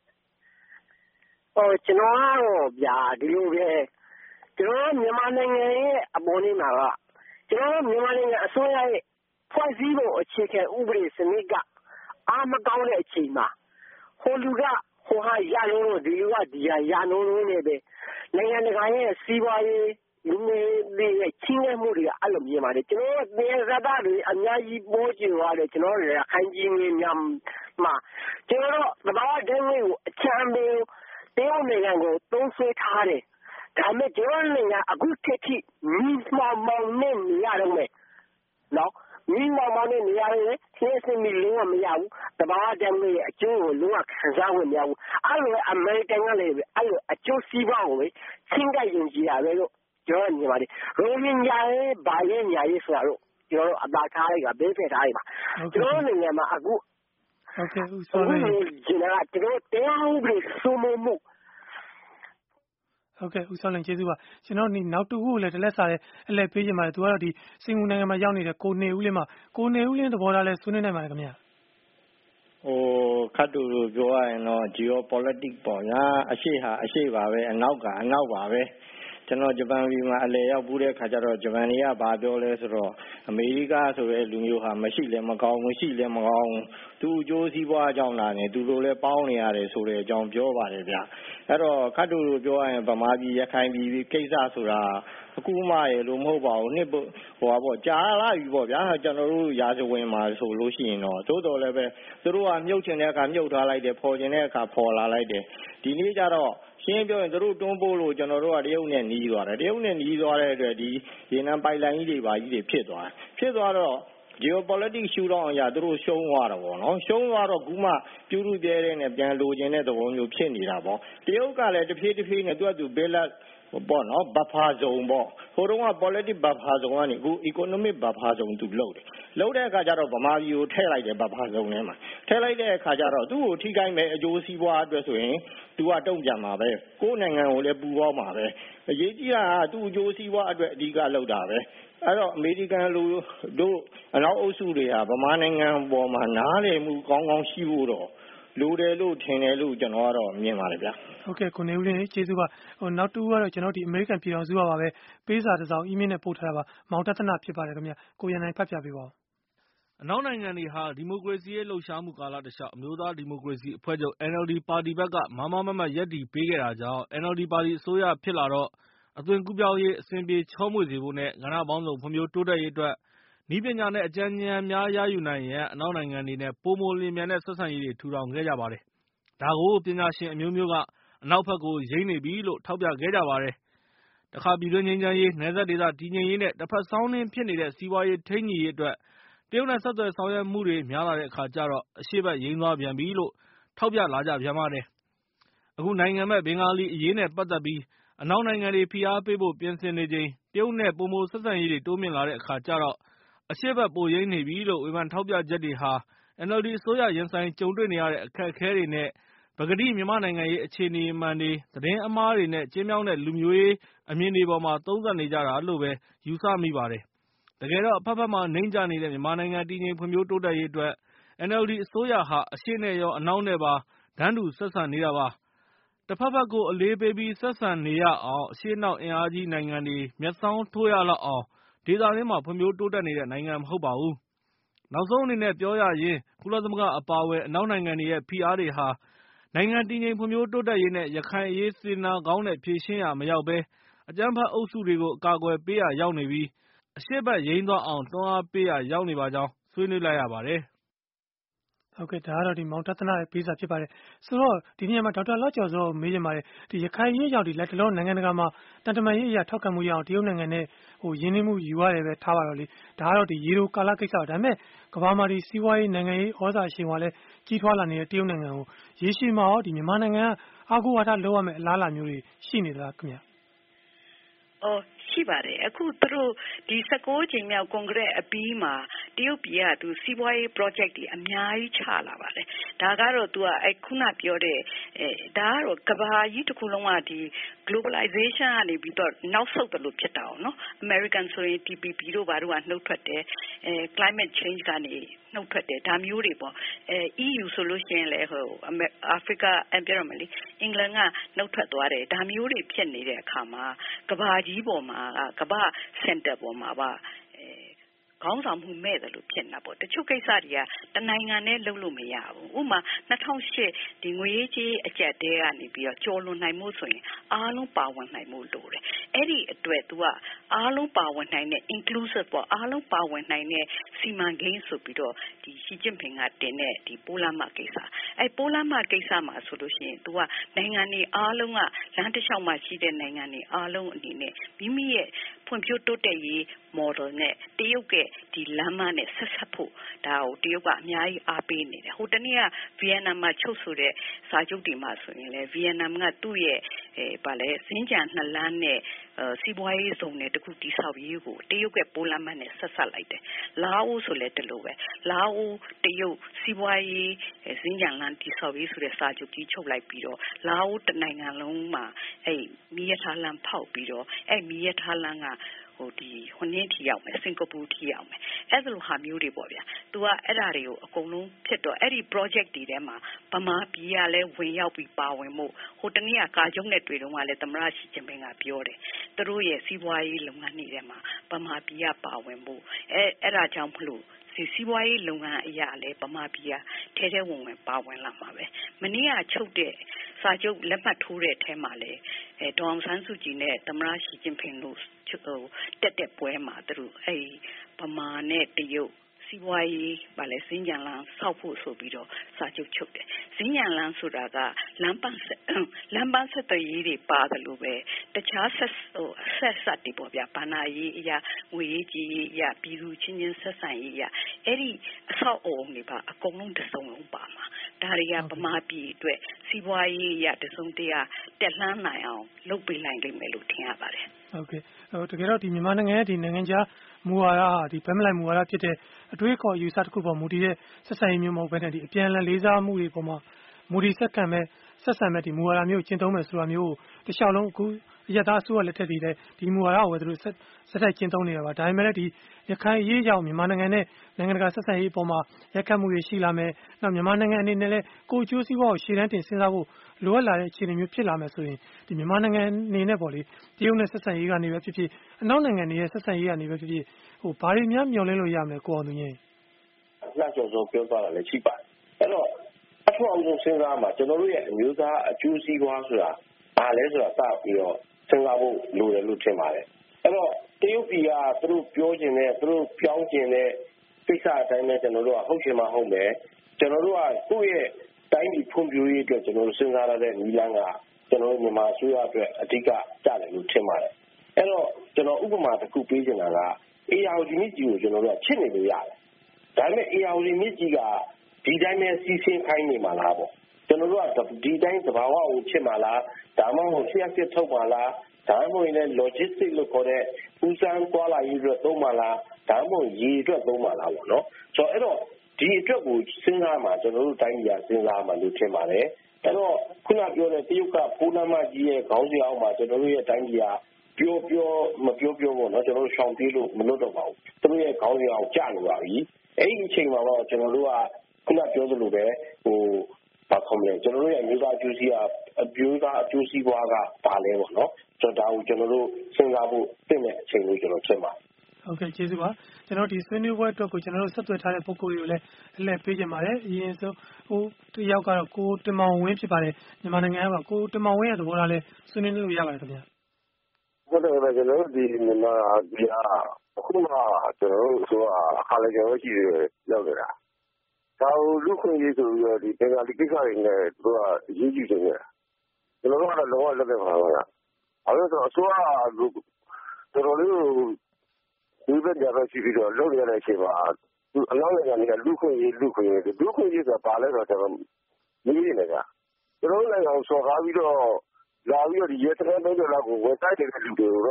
[SPEAKER 5] ကျွန်တော်ကတော့ဗျာဒီလိုပဲကျွန်တော်မြန်မာနိုင်ငံရဲ့အပေါ်နေမှာကကျွန်တော်မြန်မာနိုင်ငံအစိုးရရဲ့ဖွဲ့စည်းပုံအခြေခံဥပဒေစနစ်ကအားမကောင်းတဲ့အချိန်မှာဟိုလူကဟိုဟာရလို့ဒီလူကဒီရနိုးလို့နေပဲနိုင်ငံတကာရဲ့စီးပွားရေးလူမျိုးရဲ့ချင်းရဲ့မှုတွေကအဲ့လိုမြင်ပါတယ်ကျွန်တော်တရားစကားတွေအများကြီးပေါ်ကျရတယ်ကျွန်တော်ရခိုင်ကြီးများမှာကျွန်တော်သဘာဝဓာတ်ငွေ့ကိုအချမ်းပေးတရုတ်နိုင်ငံကိုသုံးဆွဲထားတယ်ဒါပေမဲ့ကျွန်တော်နိုင်ငံအခုထက်ထိမိမောင်နဲ့နေရတော့မယ်နော်မိမောင်နဲ့နေရတယ်ဆင်းစင်မီလုံးဝမရဘူးတဘာဓာတ်ငွေ့ရဲ့အကျိုးကိုလုံးဝခံစားဝင်မရဘူးအဲ့လိုအမေရိကန်ကလည်းအဲ့လိုအကျိုးစီးပွားကိုချင်းကယုံကြည်ရတယ်လို့ကျွန်တော်ညီမလေးရိုဟင်ဂျာရဲ့ဗာရဲ့ညာရဲ့ဆိုတာတော့ကျွန်တော်အသာထားလိုက်တာဘေးဖက်ထားလိုက်ပါကျွန်တော်နိုင်ငံမှာအခု
[SPEAKER 1] ဟုတ်ကဲ့ဦးစောလေး
[SPEAKER 5] ကျွန်တော်တရားဥပဒေစိုးမိုးမှု
[SPEAKER 1] ဟုတ်ကဲ့ဦးစောလင်ကျေးဇူးပါကျွန်တော်နောက်တူကိုလည်းတလက်စားတဲ့အလဲပေးချင်ပါတယ်သူကတော့ဒီစင်ကာပူနိုင်ငံမှာရောက်နေတဲ့ကိုနေဦးလင်းမှာကိုနေဦးလင်းသဘောထားလဲဆွေးနွေးနိုင်ပါတယ်ခင်ဗျာ
[SPEAKER 6] ခတ်တူလို့ပြောရရင်တော့ geopolitics ပေါ့ညာအရှိပါပဲအနောက်ပါပဲကျွန်တော်ဂျပန်ပြည်မှာအလဲရောက်ဘူးတဲ့ခါကျတော့ဂျပန်တွေကဘာပြောလဲဆိုတော့အမေရိကဆိုတဲ့လူမျိုးဟာမရှိလဲမကောင်းဘူးရှိလဲမကောင်းဘူးသူအကျိုးစီးပွားအကြောင်းလာနေသူတို့လည်းပေါင်းနေရတယ်ဆိုတဲ့အကြောင်းပြောပါတယ်ဗျအဲ့တော့ခတ်တူလို့ပြောရရင်ဗမာပြည်ရခိုင်ပြည်ကိစ္စဆိုတာအခုမှရေလို့မဟုတ်ပါဘူးနှစ်ဟိုပေါ့ကြားလာပြီပေါ့ဗျာကျွန်တော်တို့ရာဇဝင်မှာဆိုလို့ရှိရင်တော့သို့တော်လည်းပဲသူတို့ကမြုပ်ချင်တဲ့အခါမြုပ်ထားလိုက်တယ်ဖော်ချင်တဲ့အခါဖော်လာလိုက်တယ်ဒီနေ့ကျတော့ရှင်းပြောရင်သူတို့တွန်းပို့လို့ကျွန်တော်တို့ကတရုတ်နဲ့နီးသွားတယ်တရုတ်နဲ့နီးသွားတဲ့အတွက်ဒီရေနံပိုက်လိုင်းကြီးတွေပါကြီးတွေဖြစ်သွားတော့ geopolitics ရှုထောင့်အရာသူတို့ရှုံးသွားတာပေါ့နော်ရှုံးသွားတော့ခုမှပြူးပြဲတဲ့နဲ့ပြန်လိုချင်တဲ့သဘောမျိုးဖြစ်နေတာပေါ့တရုတ်ကလည်းတဖြည်းနဲ့သူဘဲလက်ပေါ့နော် buffer zone ပေါ့ဟိုတုန်းက politics buffer zone ကနေအခု economic buffer zone သူလုပ်တဲ့အခါကျတော့ဗမာပြည်ကိုထည့်လိုက်တယ် buffer zone ထဲမှာထည့်လိုက်တဲ့အခါကျတော့သူ့ကိုထိခိုက်မဲ့အကျိုးစီးပွားအတွက်ဆိုရင်သူကတုံ့ပြန်မှာပဲကိုယ်နိုင်ငံကိုလည်းပူပေါင်းမှာပဲအရေးကြီးတာကသူ့အကျိုးစီးပွားအတွက်အဓိကလုပ်တာပဲအဲ့တော့အမေရိကန်လူတို့အနောက်အုပ်စုတွေဟာဗမာနိုင်ငံပေါ်မှာနားလည်မှုကောင်းရှိဖို့တော့လိုတယ်လို့ထင်တယ်လို့ကျွန်တော်ကတော့မြင်ပါတယ်ဗျာ
[SPEAKER 1] ဟုတ်ကဲ့ကိုနေဦးလင်းကျေးဇူးပါနောက်တူကတော့ကျွန်တော်ဒီအမေရိကန်ပြည်ထောင်စုကပါပဲပေးစာတစ်စောင်အီးမေးလ်နဲ့ပို့ထားတာပါမောင်တသနာဖြစ်ပါတယ်ခင်ဗျကိုရန်နိုင်ဖတ်ပြပေးပါဦး
[SPEAKER 7] အနောက်နိုင်ငံတွေဟာဒီမိုကရေစီရဲ့လှုပ်ရှားမှုကာလတစ်လျှောက်အမျိုးသားဒီမိုကရေစီအဖွဲ့ချုပ် NLD ပါတီဘက်ကမားမားမတ်မတ်ရပ်တည်ပေးခဲ့တာကြောင့် NLD ပါတီအစိုးရဖြစ်လာတော့အသွင်ကူးပြောင်းရေးအဆင်ပြေချောမွေ့စေဖို့နဲ့ကဏ္ဍပေါင်းစုံဖွံ့ဖြိုးတိုးတက်ရေးအတွက်နည်းပညာနဲ့အကြံဉာဏ်များရယူနိုင်ရန်အနောက်နိုင်ငံတွေနဲ့ပိုမိုလျင်မြန်တဲ့ဆက်ဆံရေးတွေထူထောင်ခဲ့ကြပါတယ်။ဒါကိုပညာရှင်အမျိုးမျိုးကအနောက်ဘက်ကိုယိမ်းနေပြီလို့ထောက်ပြခဲ့ကြပါတယ်။တခါပြည်တွင်းငြိမ်းချမ်းရေးနယ်စပ်ဒေသတည်ငြိမ်ရေးနဲ့တစ်ဖက်စောင်းနှင်းဖြစ်နေတဲ့စီးပွားရေးထိန်းညှိရေးအတွက်တရုတ်နဲ့ဆက်သွယ်ဆောင်ရွက်မှုတွေများလာတဲ့အခါကျတော့အရှေ့ဘက်ယိမ်းသွားပြန်ပြီလို့ထောက်ပြလာကြပြန်ပါတယ်။အခုနိုင်ငံမဲ့ဘင်္ဂါလီအရေးနဲ့ပတ်သက်ပြီးအနောက်နိုင်ငံတွေဖိအားပေးဖို့ပြင်ဆင်နေချိန်တရုတ်နဲ့ပိုမိုဆက်ဆံရေးတွေတိုးမြင့်လာတဲ့အခါကျတော့အရှေ့ဘက်ပိုယိမ်းနေပြီလို့ဝေဖန်ထောက်ပြချက်တွေဟာ NLD အစိုးရရင်ဆိုင်ကြုံတွေ့နေရတဲ့အခက်အခဲတွေနဲ့ပကတိမြန်မာနိုင်ငံရေးအခြေအနေမှန်တွေသတင်းအမှားတွေနဲ့ကျဉ်းမြောင်းတဲ့လူမျိုးရေးအမြင်တွေပေါ်မှာသုံးသပ်နေကြတာလို့ပဲယူဆမိပါတယ်။တကယ်တော့အဖက်ဖက်မှာနှိမ့်ကျနေတဲ့မြန်မာနိုင်ငံတည်ငြိမ်ဖွံ့ဖြိုးတိုးတက်ရေးအတွက် NLD အစိုးရဟာအရှေ့နဲ့ရောအနောက်နဲ့ပါတန်းတူဆက်ဆံနေတာပါ။တဖက်ဖက်ကိုအလေးပေးပြီးဆက်ဆံနေရအောင်အရှေ့နောက်အင်အားကြီးနိုင်ငံတွေမျက်စောင်းထိုးရလောက်အောင်ဒေသတွင်းမှာဖွံ့ဖြိုးတိုးတက်နေတဲ့နိုင်ငံမဟုတ်ပါဘူး။နောက်ဆုံးအနေနဲ့ပြောရရင်ကုလသမဂ္ဂအပါအဝင်အနောက်နိုင်ငံတွေရဲ့ဖိအားတွေဟာနိုင်ငံတည်ငြိမ်ဖွံ့ဖြိုးတိုးတက်ရေးနဲ့ရခိုင်အရေးစေတနာကောင်းတဲ့ဖြေရှင်းရာမရောက်ဘဲအကြမ်းဖက်အုပ်စုတွေကိုအကာအကွယ်ပေးရာရောက်နေပြီးအရှေ့ဘက်ယိမ်းသွားအောင်တွန်းအားပေးရာရောက်နေပါကြောင်းဆွေးနွေးလိုက်ရပါတယ်
[SPEAKER 1] ။ဟုတ်ကဲ့ဒါကတော့ဒီမောင်တသနာရဲ့ပေးစာဖြစ်ပါတယ်ဆိုတော့ဒီနေရာမှာဒေါက်တာလော့ကျော်စောမေးချင်ပါတယ်ဒီရခိုင်ရေးကြောင့်ဒီလက်တလုံးနိုင်ငံတကာမှာတန်တမာရေးအရာထောက်ခံမှုရအောင်တရုတ်နိုင်ငံနဲ့ရင်းနှီးမှုယူရတယ်ပဲထားပါတော့လေဒါကတော့ဒီရေလိုကာလကိစ္စပါဒါပေမဲ့ကမ္ဘာမှာဒီစီးပွားရေးနိုင်ငံရေးဩဇာအရှိန်အဝါလဲကြီးထွားလာနေတဲ့တရုတ်နိုင်ငံကိုရေရှည်မှာရောဒီမြန်မာနိုင်ငံကအာကိုဝါဒလောက်ရမယ့်အလားအလာမျိုးတွေရှိနေသလားခင်ဗျ
[SPEAKER 2] ရှိရှိပါတယ်အခုသူတို့ဒီ16ချိန်မြောက်ကွန်ဂရက်အပြီးမှာတရုတ်ပြည်ကသူစီးပွားရေး project တွေအများကြီးချလာပါတယ်ဒါကတော့သူကခုနပြောတဲ့ဒါကတော့ကမ္ဘာကြီးတစ်ခုလုံးကဒီ globalization ကနေပြီးတော့နောက်ဆုတ်တယ်လို့ဖြစ်တာအောင်နော် American ဆိုရင် TPP တို့ဘာတို့ကနှုတ်ထွက်တယ်climate change ကနေနှုတ်ထွက်တယ်ဒါမျိုးတွေပေါ့EU ဆိုလို့ရှိရင်လည်းဟို Africa ပြောရမလဲအင်္ဂလန်ကနှုတ်ထွက်သွားတယ်ဒါမျိုးတွေဖြစ်နေတဲ့အခါမှာကမ္ဘာကြီးပေါ်မှာကမ္ဘာ center ပေါ်မှာပါခေါင်းဆောင်မှုမဲ့တယ်လို့ဖြစ်နေတာပေါ့တချို့ကိစ္စတွေကတနိုင်ငံနဲ့လုပ်လို့မရဘူးဥပမာ2008ဒီငွေရေးကြေးအကျပ်တဲကနေပြီးတော့ကျော်လွန်နိုင်မှုဆိုရင်အားလုံးပါဝင်နိုင်မှုလိုတယ်အဲ့ဒီအတွက် तू ကအားလုံးပါဝင်နိုင်တဲ့ inclusive ပေါ့အားလုံးပါဝင်နိုင်တဲ့စီမံကိန်းဆိုပြီးတော့ဒီရှီကျင့်ဖင်ကတင်တဲ့ဒီပိုးလမ်းမကိစ္စအဲ့ပိုးလမ်းမကိစ္စမှာဆိုလို့ရှိရင် तू ကနိုင်ငံတွေအားလုံးကလမ်းတစ်လျှောက်မှာရှိတဲ့နိုင်ငံတွေအားလုံးအနေနဲ့မိမိရဲ့ဖွံ့ဖြိုးတိုးတက်ရေး model နဲ့တရုတ်ကဒီလမ်းမနဲ့ဆက်ဆက်ဖို့ဒါကိုတရုတ်ကအများကြီးအားပေးနေတယ်ဟိုတနေ့ကဗီယက်နမ်မှာချုပ်ဆိုတဲ့စာချုပ်တွေမှာဆိုရင်လေဗီယက်နမ်ကသူ့ရဲ့ဗာလဲစင်ကြံ2လမ်းနဲ့စီးပွားရေးဇုံနဲ့တခုတိဆောက်ရေးကိုတရုတ်ကပိုးလမ်းမနဲ့ဆက်ဆက်လိုက်တယ်လာအိုဆိုလည်းတလို့ပဲလာအိုတရုတ်စီးပွားရေးစင်ကြံလမ်းတိဆောက်ရေးဆိုတဲ့စာချုပ်ကြီးချုပ်လိုက်ပြီးတော့လာအိုတနိုင်ငံလုံးမှာအဲ့မီးရထားလမ်းဖောက်ပြီးတော့အဲ့မီးရထားလမ်းကဟိုဒီဟိုနည်းထီရောက်မယ်စင်ကာပူထီရောက်မယ်အဲ့လိုဟာမျိုးတွေပေါ့ဗျာ तू ကအဲ့ဒါတွေကိုအကုန်လုံးဖြစ်တော့အဲ့ဒီ project တွေထဲမှာဗမာပြည်ကလည်းဝင်ရောက်ပြီးပါဝင်မှုဟိုတနေ့ကကာကျုံးနဲ့တွေ့တော့ကလည်းသမရရှိချင်းပင်ကပြောတယ်သူတို့ရဲ့စီးပွားရေးလုပ်ငန်းတွေထဲမှာဗမာပြည်ကပါဝင်မှုအဲ့ဒါကြောင့်မလို့စီးပွားရေးလုပ်ငန်းအရာလည်းဗမာပြည်ကထဲထဲဝင်ဝင်ပါဝင်လာမှာပဲမနေ့ကချုပ်တဲ့စာချုပ်လက်မှတ်ထိုးတဲ့အထဲမှာလည်းဒေါအောင်ဆန်းစုကြည်နဲ့သမရရှိချင်းပင်တို့တက်တဲ့ပွဲမှာသူတို့အဲ့ဗမာနဲ့တရုတ်စီးပွားရေးဗာလဲစင်ကြံလန်းဆောက်ဖို့ဆိုပြီးတော့စာချုပ်ချုပ်တယ်စင်ကြံလန်းဆိုတာကလမ်းပန်းဆက်သွယ်ရေးတွေပါတယ်လို့ပဲတခြားဆက်တွေပေါ့ဗျာဘာနာရေးအရာငွေရေးကြေးရေးအရာပြည်သူချင်းချင်းဆက်ဆံရေးအရာအဲ့ဒီအဆောက်အအုံတွေပါအကုန်လုံးတစ်စုံလုံးပါမှာဒါတွေကဗမာပြည်အတွက်စီးပွားရေးအရာတစ်စုံတရာတက်လှမ်းနိုင်အောင်လုပ်ပေးနိုင်လိမ့်မယ်လို့ထင်ရပါတယ်
[SPEAKER 1] ဟုတ်ကဲ့တကယ်တော့ဒီမြန်မာနိုင်ငံရဲ့ဒီနိုင်ငံခြားမူဝါဒဟာဒီဘက်မလိုက်မူဝါဒဖြစ်တဲ့အတွေးအခေါ်အယူဆတစ်ခုပေါ်မူတည်တဲ့ဆက်ဆံရေးမျိုးမဟုတ်ဘဲနဲ့ဒီအပြန်အလှန်လေးစားမှုတွေပေါ်မှာမူတည်ဆက်ဆံမဲ့ဒီမူဝါဒမျိုးကျင့်သုံးမယ်ဆိုတာမျိုးကိုတခြားလုံးအခုအရသာအစိုးရလက်ထက်ဒီမူဝါဒကိုပဲသူတို့ဆက်တိုက်ကျင့်သုံးနေတာပါဒါပေမဲ့လည်းဒီရခိုင်အရေးကြောင့်မြန်မာနိုင်ငံနဲ့နိုင်ငံတကာဆက်ဆံရေးအပေါ်မှာရက်ခတ်မှုတွေရှိလာမယ်နောက်မြန်မာနိုင်ငံအနေနဲ့လည်းကိုယ်အကျိုးစီးပွားကိုရှေ့တန်းတင်စဉ်းစားဖို့လိုအပ်လာတဲ့အခြေအနေမျိုးဖြစ်လာမယ်ဆိုရင်ဒီမြန်မာနိုင်ငံအနေနဲ့ပေါ့လေတရုတ်နဲ့ဆက်ဆံရေးကနေပဲဖြစ်ဖြစ်အနောက်နိုင်ငံတွေရဲ့ဆက်ဆံရေးကနေပဲဖြစ်ဖြစ်ဟိုဘာတွေများမျှော်လင့်လို့ရမလဲကိုအောင်သူကြီး
[SPEAKER 3] လှကျော်စောပြောသွားတာလည်းရှိပါတယ်အဲ့တော့အထူးအောင်ဆုံးစဉ်းစားမှာကျွန်တော်တို့ရဲ့အမျိုးသားအကျိုးစီးပွားဆိုတာဘာလဲဆိုတာစပြီးတော့စဉ်းစားဖို့လိုတယ်လို့ထင်ပါတယ်အဲ့တော့တရုတ်ပြည်ကသူတို့ပြောခြင်းနဲ့သူတို့ပြောင်းခြင်းနဲ့ကိစ္စအတိုင်းနဲ့ကျွန်တော်တို့ကဟုတ်ချင်မှဟုတ်မယ်ကျွန်တော်တို့ကကိုယ့်ရဲ့တိုင်းပြည်ဖွံ့ဖြိုးရေးအတွက်ကျွန်တော်တို့စဉ်းစားရတဲ့နည်းလမ်းကကျွန်တော်တို့မြန်မာအစိုးရအတွက်အဓိကကြတယ်လို့ထင်ပါတယ်အဲ့တော့ကျွန်တော်ဥပမာတစ်ခုပေးချင်တာကအေယာဝတီမြစ်ကြီးကိုကျွန်တော်တို့ကချစ်နေလို့ရတယ်ဒါပေမဲ့အေယာဝတီမြစ်ကြီးကဒီတိုင်းနဲ့စီးဆင်းခိုင်းနေမှာလားပေါ့ကျွန်တော်တို့ကဒီတိုင်းသဘာဝကိုချစ်မှာလားဒါမှမဟုတ်ဆရာစစ်ထုတ်မှာလားဒါမှမဟုတ်လည်း logistic လို့ခေါ်တဲ့ဦးစန်းသွားလာရေးအတွက်သုံးမှာလားဒါမှမဟုတ်ရေအတွက်သုံးမှာလားပေါ့နော်ဆိုတော့အဲ့တော့ဒီအတွက်ကိုစဉ်းစားမှာကျွန်တော်တို့တိုင်းပြည်ကစဉ်းစားမှာလို့ထင်ပါတယ်အဲ့တော့ခုနပြောတဲ့တရုတ်ကပိုးလမ်းမကြီးရဲ့ခေါင်းစဉ်အောက်မှာကျွန်တော်တို့ရဲ့တိုင်းပြည်ကပြောမပြောပေါ့နော်ကျွန်တော်တို့ရှောင်ပြေးလို့မလွတ်တော့ပါဘူးသူတို့ရဲ့ခေါင်းစဉ်အောက်ကျနေပါပြီအဲ့ဒီအချိန်မှာတော့ကျွန်တော်တို့ကခုနပြောသလိုပဲဘာခေါ်မလဲကျွန်တော်တို့ရဲ့အမျိုးသားအကျိုးစီးပွားကပါလဲပေါ့နော်ဆိုတော့ဒါကိုကျွန်တော်တို့စဉ်းစားဖို့တင့်တဲ့အချိန်လို့ကျွန်တော်ထင်ပါတယ်
[SPEAKER 1] ဟုတ်ကဲ့ကျေးဇူးပါကျွန်တော်ဒီဆွေးနွေးပွဲအတွက်ကိုကျွန်တော်တို့ဆက်သွယ်ထားတဲ့ပုဂ္ဂိုလ်တွေကိုလည်းအလှည့်ပေးကြပါတယ်အရင်ဆုံးဟိုတယောက်ကတော့ကိုတင်မောင်ဝင်းဖြစ်ပါတယ်မြန်မာနိုင်ငံကကိုတင်မောင်ဝင်းရဲ့သဘောထားလဲဆွေးနွေးလို့ရပါတယ်ခင်ဗျာ
[SPEAKER 8] ဟုတ်တယ်ဗျကျွန်တော်တို့ဒီမြန်မာပြည်အခုမှကျွန်တော်တို့ဆိုအခါလေးကျွန်တော်ရှိတယ်ရောက်နေတာဒါလူခွင့်ရေးဆိုပြီးတော့ဒီဘင်္ဂလီကိစ္စတွေနဲ့သူကအရေးကြီးတယ်ကျွန်တော်တို့ကတော့လောကလက်သက်ပါပါအဲ့တော့အစိုးရတော်တော်လေးဒီဘက်ကြတော့ရှိပြီးတော့လုပ်ရတဲ့အချိန်မှာအနောက်နိုင်ငံတွေကလူခွင့်ရေးဆိုတာဘာလဲဆိုတော့မင်းနေကြကျွန်တော်တို့နိုင်ငံကိုစော်ကားပြီးတော့လာပြီးတော့ဒီရဲစခန်းသုံးတယ်လောက်ကိုဝယ်တိုက်တဲ့လူတွေကိုတော့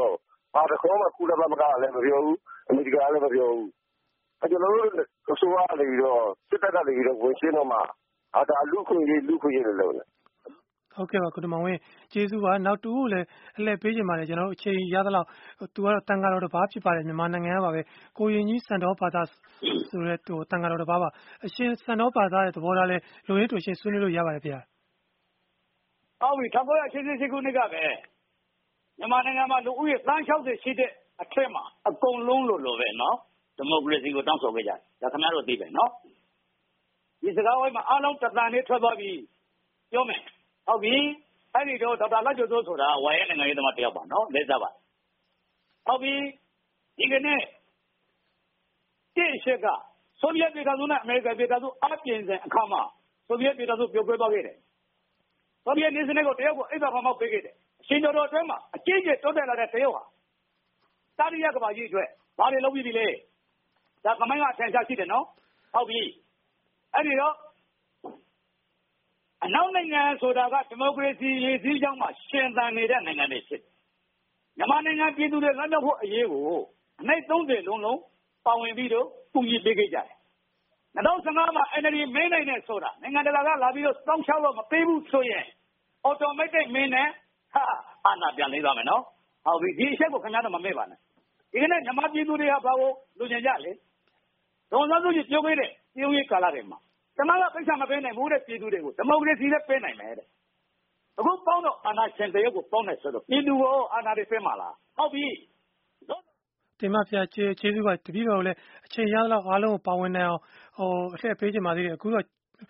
[SPEAKER 8] ဘာတစ်ခေါက်မှကုလသမဂ္ဂကလည်းမပြောဘူးအမေရိကန်ကလည်းမပြောဘူးကျွန်တော်တို့အစိုးရကနေပြီးတော့စစ်တပ်ကနေပြီးတော့ဝင်ရှင်းတော့မှဒါလူခွင့်ရေးလို့လုပ်တယ်
[SPEAKER 1] ဟုတ်ကဲ့ပါကုတမောင်ဝင်းကျေးဇူးပါနောက်တူကိုလည်းအလှည့်ပေးခြင်းပါတယ်ကျွန်တော်တို့အချိန်ရသလောက်သူကတော့တန်ခါတော်တစ်ပါးဖြစ်ပါတယ်မြန်မာနိုင်ငံကပါပဲကိုရင်ကြီးစံတော်ဘာသာဆိုတဲ့တန်ခါတော်တစ်ပါးပါအရှင်စံတော်ဘာသာရဲ့သဘောထားလဲလူရင်းတူရှင်ဆွေးနွေးလို့ရပါတယ်ဗျာ
[SPEAKER 9] ဟုတ်ပြီ1988ခုနှစ်ကပဲမြန်မာနိုင်ငံမှာလူဦးရေသန်း60ရှိတဲ့အထက်မှာအကုန်လုံးလို့ပဲနော်ဒီမိုကရေစီကိုတောင်းဆိုခဲ့ကြတယ်ဒါခင်ဗျားတို့သိပဲနော်ဒီစကားဝိုင်းမှာအားလုံးတသံလေးထွက်သွားပြီပြောမယ်ဟုတ်ပြီအဲ့ဒီတော့ဒေါက်တာလက်ကျော်စိုးဆိုတာဝါရဲနိုင်ငံရေးသမားတယောက်ပါနော်လက်စားပါဟုတ်ပြီဒီကနေ့တိရှိကဆိုဗီယက်ပြည်ထောင်စုနဲ့အမေရိကန်ပြည်ထောင်စုအပြင်းစဉ်အခါမှာဆိုဗီယက်ပြည်ထောင်စုပြိုကွဲသွားခဲ့တယ်ဆိုဗီယက်နေစနစ်ကိုတရုတ်ကိုအိပ်သာဖောက်ပေးခဲ့တယ်အရှင်ကျော်တော်အတွင်းမှာအကြီးကျယ်တိုးတက်လာတဲ့တရုတ်ဟာတာရီယာကဘာကြီးအတွက်ဘာတွေလုပ်ပြီးပြီလဲဒါကမိုင်းကအထင်ရှားရှိတယ်နော်ဟုတ်ပြီအဲ့ဒီတော့အနောက်နိုင်ငံဆိုတာကဒီမိုကရေစီရည်စည်းကြောင်းမှာရှင်သန်နေတဲ့နိုင်ငံတွေဖြစ်တယ်မြန်မာနိုင်ငံပြည်သူတွေလမ်းမြောက်ဖို့အရေးကိုအနိုင်30လုံးလုံးပါဝင်ပြီးတော့ကူညီပေးခဲ့ကြတယ်2015မှာ NLD မင်းနိုင်နဲ့ဆိုတာနိုင်ငံတကာကလာပြီးတော့စောင့်ရှောက်လို့မပေးဘူးဆိုရင် automatic မင်းနဲ့အာဏာပြန်လေးသွားမယ်နော်ဟုတ်ပြီဒီအချက်ကိုခင်ဗျားတို့မမေ့ပါနဲ့ဒီကနေ့မြန်မာပြည်သူတွေကဘာကိုလူကျင်ကြလဲဒေါ်စန်းစုကြည်ပြောခဲ့တဲ့tiêuရေးကာလတွေမှာတမန်ကပိတ်ချမပေးနိုင်ဘူးတဲ့ပြည်သူတွေကိုဒီမိုကရေစီနဲ့ပေးနိုင်မယ်တဲ့အခုပေါင်းတော့အာဏာရှင်တရုတ်ကိုပေါင်းတယ်ဆိုတော့ပြည်သူကိုအာဏာတွေပေးမှာလားဟုတ်ပြီ
[SPEAKER 1] တင်မဖျားကျေးဇူးပါတပည့်တော်လည်းအချိန်ရတော့အားလုံးကိုပါဝင်နိုင်အောင်အထက်ပေးချင်ပါသေးတယ်အခုတော့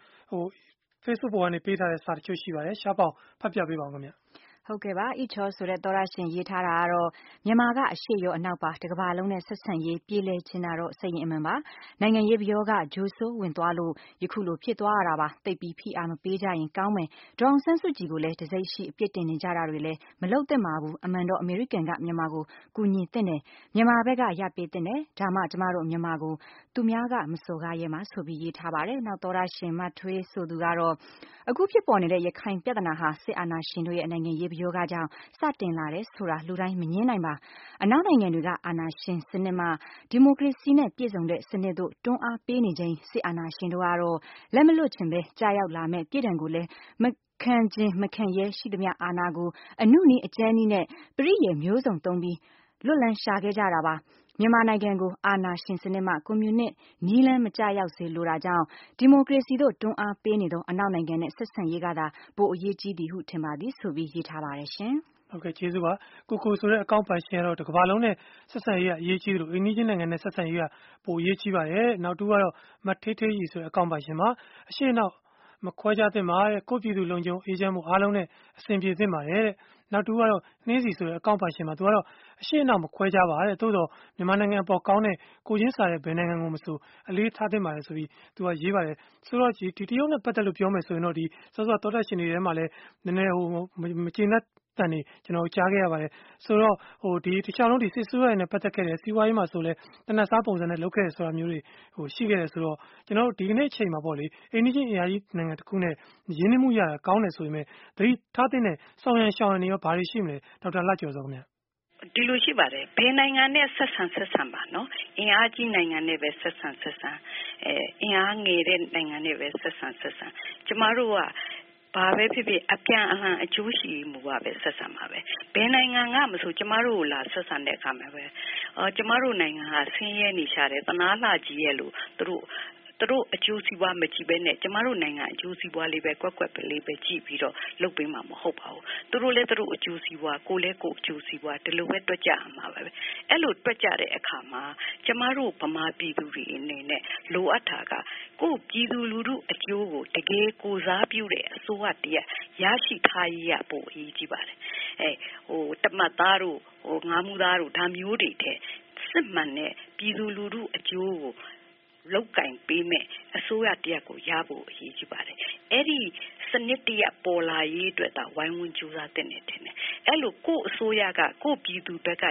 [SPEAKER 1] Facebook ပေါ်ကနေပေးထားတဲ့စာတချို့ရှိပါတယ်ရှားပေါင်ဖတ်ပြပေးပါဦးခင်ဗျ
[SPEAKER 10] ဟုတ်ကဲ့ပါအီချောဆိုတဲ့သောရရှင်ရေးထားတာကတော့မြန်မာကအရှိရောအနောက်ပါတကဘာလုံးနဲ့ဆက်ဆံရေးပြည်လဲချင်တာတော့စိတ်ရင်အမှန်ပါနိုင်ငံရေးပြောကဂျိုးဆိုးဝင်သွားလို့ယခုလိုဖြစ်သွားရတာပါတိတ်ပြီးဖိအားမပေးကြရင်ကောင်းမယ်ဒေါအောင်ဆန်းစုကြည်ကိုလည်းတစိမ့်ရှိအပြစ်တင်နေကြတာတွေလည်းမလုပ်သင့်ပါဘူးအမှန်တော့အမေရိကန်ကမြန်မာကိုကူညီသင့်တယ်မြန်မာဘက်ကရပေးသင့်တယ်ဒါမှကျမတို့မြန်မာကိုသူများကမစော်ကားရဲမှာဆိုပြီးရေးထားပါတယ်နောက်သောရရှင်မထွေးဆိုသူကတော့အခုဖြစ်ပေါ်နေတဲ့ရခိုင်ပြဿနာဟာစစ်အာဏာရှင်တို့ရဲ့နိုင်ငံရေးပြောကကြောင့်စတင်လာတယ်ဆိုတာလူတိုင်းမငြင်းနိုင်ပါအနောက်နိုင်ငံတွေကအာဏာရှင်စနစ်မှဒီမိုကရေစီနဲ့ပြည့်စုံတဲ့စနစ်တို့တွန်းအားပေးနေခြင်းစစ်အာဏာရှင်တို့ကတော့လက်မလွတ်ချင်ပဲကြာရောက်လာမဲ့ပြည်တံကိုလည်းမခံခြင်းမခံရဲရှိသမျှအာဏာကိုအနုနည်းအကျဉ်းနည်းနဲ့ပရိယေမျိုးစုံသုံးပြီးလွတ်လန်းရှာခဲ့ကြတာပါမြန်မာနိုင်ငံကိုအာဏာရှင်စနစ်မှကွန်မြူနစ်နီးလန်းမကြရောက်စေလိုတာကြောင့်ဒီမိုကရေစီတို့တွန်းအားပေးနေသောအနောက်နိုင်ငံနဲ့ဆက်ဆံရေးကသာပိုအရေးကြီးသည်ဟုထင်ပါသည်ဆိုပြီးရေးထားပါတယ်ရှင်
[SPEAKER 1] ဟုတ်ကဲ့ကျေးဇူးပါကိုဆိုတဲ့အကောင့်ပိုင်ရှင်ကတော့တကဘာလုံးနဲ့ဆက်ဆံရေးကအရေးကြီးတယ်လို့အိန္ဒိယနိုင်ငံနဲ့ဆက်ဆံရေးကပိုအရေးကြီးပါတယ်နောက်တူကတော့မထေးထေးကြီးဆိုတဲ့အကောင့်ပိုင်ရှင်မှာအရှိနောက်မခွဲခြားသင့်ပါတဲ့ကိုပြည်သူလုံခြုံအေးချမ်းမှုအားလုံးနဲ့အဆင်ပြေသင့်ပါတယ်တဲ့နောက်တူကတော့နှင်းစီဆိုတဲ့အကောင့်ပိုင်ရှင်မှာသူကတော့အရှိနောက်မခွဲခြားပါတဲ့သို့တော့မြန်မာနိုင်ငံပေါ်ကောင်းတဲ့ကိုချင်းစာတဲ့ဘယ်နိုင်ငံကိုမဆိုအလေးထားသင့်ပါတယ်ဆိုပြီးသူကရေးပါတယ်ဆိုတော့ဒီတရုတ်နဲ့ပတ်သက်လို့ပြောမယ်ဆိုရင်တော့ဒီစောစောတော်တက်ရှင်တွေထဲမှာလည်းနည်းနည်းမကျေနပ်တန်နေကျွန်တော်ကြားခဲ့ရပါတယ်ဆိုတော့ဒီတခြားလုံးဒီစစ်ဆိုးရနဲ့ပတ်သက်ခဲ့တဲ့စီးပွားရေးမှာဆိုလဲတနက်စားပုံစံနဲ့လုပ်ခဲ့တယ်ဆိုတာမျိုးတွေရှိခဲ့တယ်ဆိုတော့ကျွန်တော်တို့ဒီကနေ့အချိန်မှာပေါ့လေအိန္ဒိယအရာကြီးနိုင်ငံတစ်ခုနဲ့ရင်းနှီးမှုရတာကောင်းတယ်ဆိုပေမဲ့သတိထားတဲ့ဆောင်ရန်ရှောင်ရန်တွေရောဘာတွေရှိမလဲဒေါက်တာလှကျော်စောခင်ဗျ
[SPEAKER 2] ဒီလိုရှိပါတယ်ဘယ်နိုင်ငံနဲ့ဆက်ဆံပါနော်အင်အားကြီးနိုင်ငံနဲ့ပဲဆက်ဆံအင်အားငယ်တဲ့နိုင်ငံနဲ့ပဲဆက်ဆံကျမတို့ကဘာပဲဖြစ်ဖြစ်အပြန်အလှန်အကျိုးရှိမှုပါပဲဆက်ဆံပါပဲဘယ်နိုင်ငံကမဆိုကျမတို့ကိုလာဆက်ဆံတဲ့အခါမှာပဲကျမတို့နိုင်ငံဟာဆင်းရဲနေရှာတယ်တနာလှကြီးရဲ့လို့သူတို့အကျိုးစီးပွားမကြည့်ပဲနဲ့ကျမတို့နိုင်ငံအကျိုးစီးပွားလေးပဲကွက်လေးပဲကြည့်ပြီးတော့လုပ်ပေးမှာမဟုတ်ပါဘူးသူတို့လည်းသူတို့အကျိုးစီးပွားကိုလည်းကိုအကျိုးစီးပွားဒီလိုပဲတွက်ကြမှာပဲအဲ့လိုတွက်ကြတဲ့အခါမှာကျမတို့ဗမာပြည်သူတွေအနေနဲ့လိုအပ်တာကကိုပြည်သူလူထုအကျိုးကိုတကယ်ကိုစားပြုတဲ့အစိုးရတည်းရရှိထားရဖို့အရေးကြီးပါတယ်တမတ်သားတို့ငါးမူသားတို့ဒါမျိုးတွေတဲ့စစ်မှန်တဲ့ပြည်သူလူထုအကျိုးကိုလောက်ကင်ပေးမဲ့အစိုးရတရက်ကိုရဖို့အရေးကြီးပါတယ်အဲ့ဒီစနစ်တရက်ပေါ်လာရေးအတွက်ဒါဝိုင်းဝန်းကြိုးစားတဲ့နေတယ်အဲ့လိုကိုအစိုးရကကိုပြည်သူဘက်က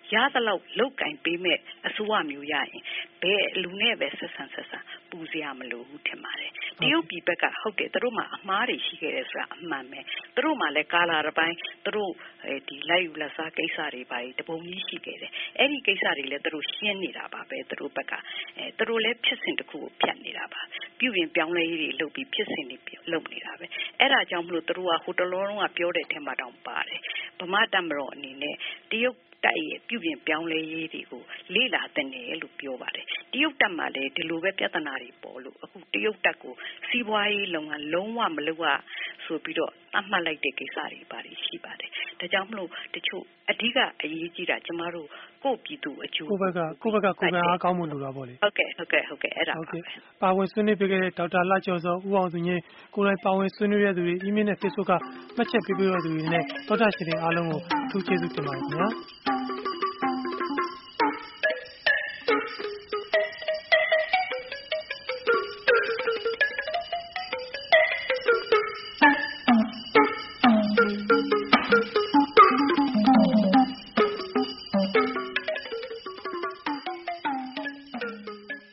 [SPEAKER 2] ရသလောက်လောက်ကင်ပေးမဲ့အစိုးရမျိုးရရင်ဘယ်လူနဲ့ပဲဆက်ဆံပူစရာမလိုဘူးထင်ပါတယ်တရုတ်ပြည်ဘက်ကဟုတ်တယ်သူတို့မှာအမှားတွေရှိခဲ့တယ်ဆိုတာအမှန်ပဲသူတို့မှာလည်းကာလာတစ်ပိုင်းသူတို့ဒီလိုက်ယူလက်စားကိစ္စတွေပါတပုံကြီးရှိခဲ့တယ်အဲ့ဒီကိစ္စတွေလည်းသူတို့ရှင်းနေတာပါပဲသူတို့ဘက်ကသူတို့လည်းဖြစ်စဉ်တစ်ခုကိုဖြတ်နေတာပါပြုပြင်ပြောင်းလဲရေးတွေလုပ်ပြီးဖြစ်စဉ်တွေလုပ်နေတာပဲအဲ့ဒါကြောင့်မလို့သူတို့ကဟိုတလောလုံးကပြောတဲ့အထက်မှာတောင်ပါတယ်ဗမာတပ်မတော်အနေနဲ့တရုတ်တိုက်ရဲ့ပြုပြင်ပြောင်းလဲရေးတွေကိုလေ့လာတဲ့နယ်လို့ပြောပါတယ်တရုတ်တပ်မှာလည်းဒီလိုပဲပြဿနာတွေပေါ်လို့အခုတရုတ်တပ်ကိုစီးပွားရေးလုပ်ငန်းလုံးဝမလုပ်ရဆိုပြီးတော့အမှတ်လိုက်တဲ့ကိစ္စတွေပါတယ်ရှိပါတယ်ဒါကြောင့်မလို့တချို့အဓိကအရေးကြီးတာကျမတို့ကိုယ့်ပြည်သူအကျိုး
[SPEAKER 1] ကိုယ့်ဘက်ကကိုယ်ကအားကောင်းမှုလိုတာပေါ့လေ
[SPEAKER 2] ဟုတ်ကဲ့အဲ့ဒါပါပဲ
[SPEAKER 1] ပါဝင်ဆွေးနွေးပေးခဲ့တဲ့ဒေါက်တာလှကျော်စောဦးအောင်သူငင်းကိုယ်တိုင်ပါဝင်ဆွေးနွေးရတဲ့သူတွေ email နဲ့ Facebook ကမှတ်ချက်ပေးတဲ့သူတွေနဲ့သောတာရှင်တွေအားလုံးကိုအထူးကျေးဇူးတင်ပါတယ်ခင်ဗျာ